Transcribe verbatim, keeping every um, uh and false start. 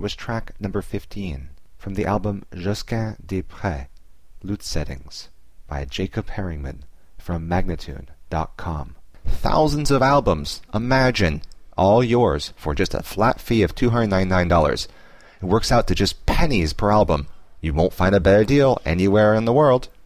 was track number fifteen from the album Josquin des Prés, Lute Settings, by Jacob Herringman from Magnatune dot com. Thousands of albums, imagine, all yours for just a flat fee of two hundred ninety-nine dollars. It works out to just pennies per album. You won't find a better deal anywhere in the world.